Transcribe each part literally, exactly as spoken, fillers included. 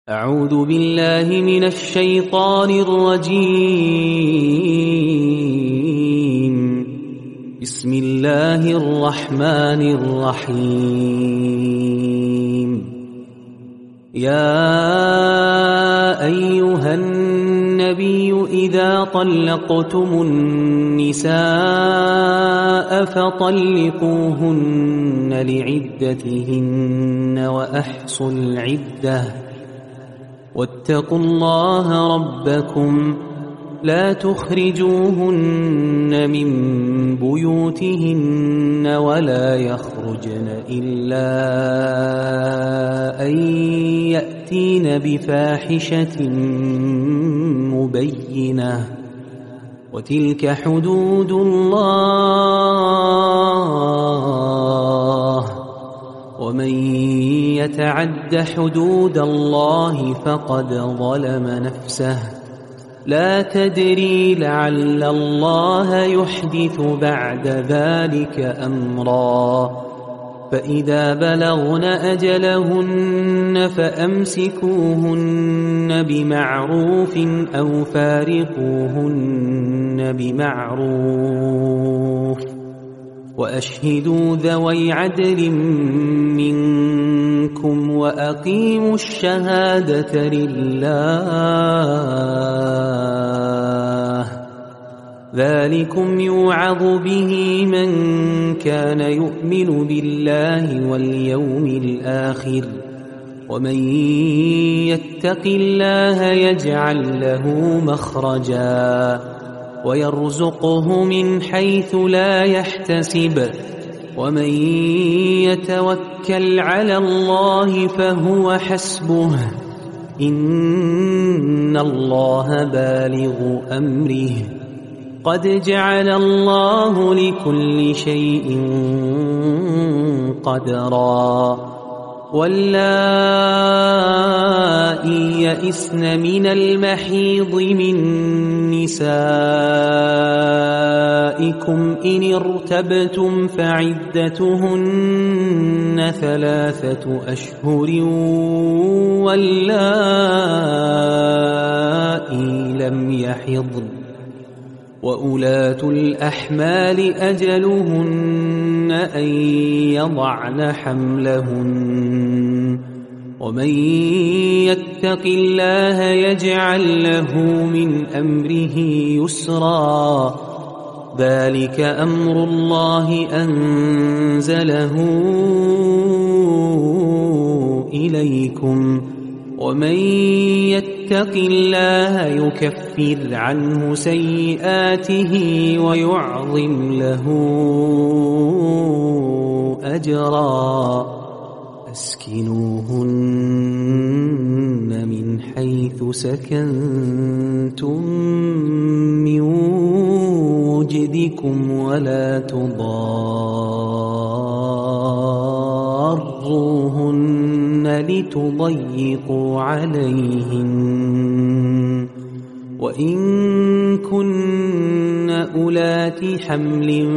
أعوذ بالله من الشيطان الرجيم. بسم الله الرحمن الرحيم. يا أيها النبي إذا طلقتم النساء فطلقوهن لعدتهن وأحصوا العدة واتقوا الله ربكم لا تخرجوهن من بيوتهن ولا يخرجن إلا أن يأتين بفاحشة مبينة وتلك حدود الله ومن يتعد حدود الله فقد ظلم نفسه لا تدري لعل الله يحدث بعد ذلك أمرا فإذا بلغن أجلهن فأمسكوهن بمعروف أو فارقوهن بمعروف وأشهدوا ذوي عدل منكم وأقيموا الشهادة لله ذلكم يوعظ به من كان يؤمن بالله واليوم الآخر ومن يتق الله يجعل له مخرجا ويرزقه من حيث لا يحتسب ومن يتوكل على الله فهو حسبه إن الله بالغ أمره قد جعل الله لكل شيء قدرا واللائي يئسن من المحيض من نسائكم إن ارتبتم فعدتهن ثلاثة أشهر واللائي لم يحضن وأولاة الأحمال أجلهن أن يضعن حملهن ومن يتق الله يجعل له من أمره يسرا ذلك أمر الله أنزله إليكم ومن يتق الله يكفر عنه سيئاته ويعظم له أجرا أسكنوهن من حيث سكنتم من وجدكم ولا تضاروهن لتضيقوا عليهن وإن كن أولات حمل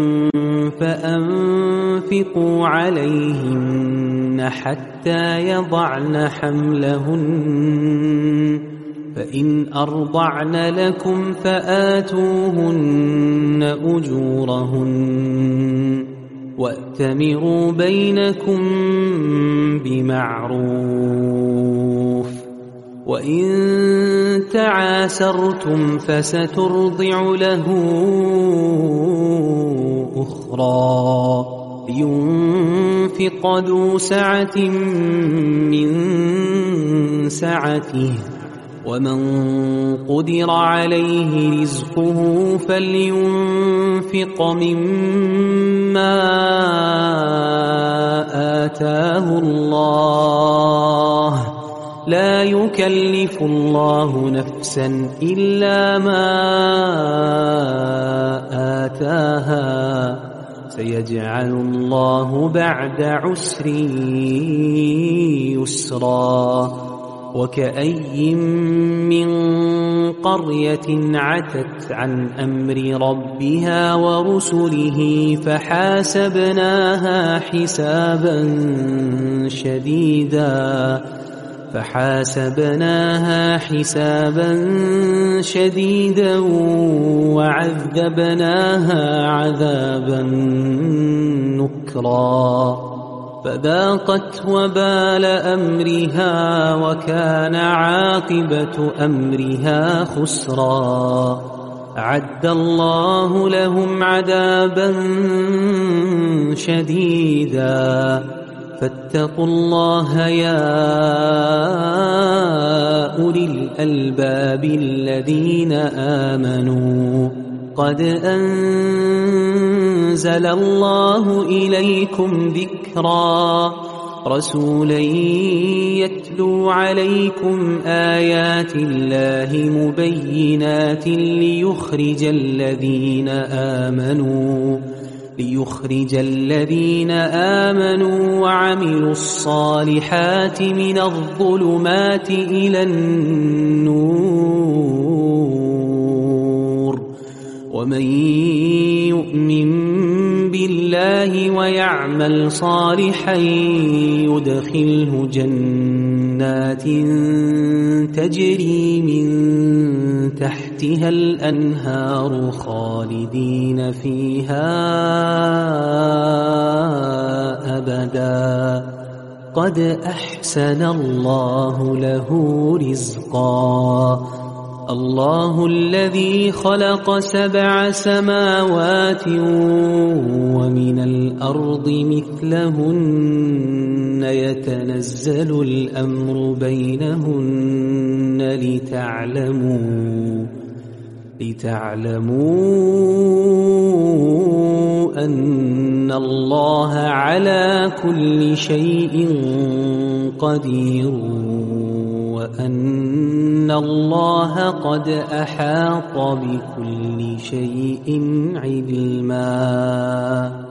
فأنفقوا عليهن حتى يضعن حملهن فإن أرضعن لكم فآتوهن أجورهن وأتمروا بينكم بمعروف وإن تعاسرتم فسترضع له أخرى لينفق ذو سعة من سعته ومن قدر عليه رزقه فلينفق مما آتاه الله لا يكلف الله نفسا إلا ما آتاها سيجعل الله بعد عسر يسرا وكأي من قرية عتت عن أمر ربها ورسله فحاسبناها حسابا شديدا فحاسبناها حسابا شديدا وعذبناها عذابا نكرا فذاقت وبال أمرها وكان عاقبة أمرها خسرا أعد الله لهم عذابا شديدا فاتقوا الله يا أولي الألباب الذين آمنوا قد أنزل الله إليكم ذكرا رسولا يتلو عليكم آيات الله مبينات ليخرج الذين آمنوا ليخرج الذين آمنوا وعملوا الصالحات من الظلمات إلى النور ومن يؤمن بالله ويعمل صالحا يدخله جنات تجري من تحتها الأنهار خالدين فيها أبدا قد أحسن الله له رزقا الله الذي خلق سبع سماوات ومن الأرض مثلهن يتنزل الأمر بينهن لتعلموا لتعلموا أن الله على كل شيء قدير وأن الله قد أحاط بكل شيء علما